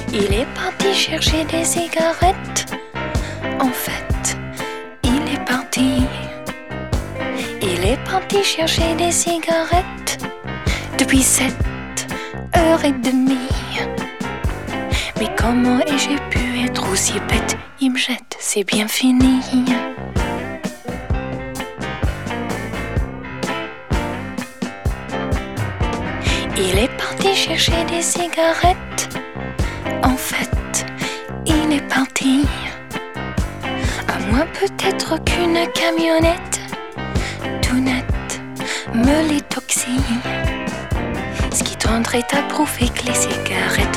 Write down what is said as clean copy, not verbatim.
Il est parti chercher des cigarettes. En fait, il est parti. Il est parti chercher des cigarettes depuis 7h30. Mais comment ai-je pu être aussi bête? Il me jette, c'est bien fini. Il est parti chercher des cigarettes. En fait, il est parti. À moins peut-être qu'une camionnette tout net me les toxie. Ce qui tendrait à prouver que les cigarettes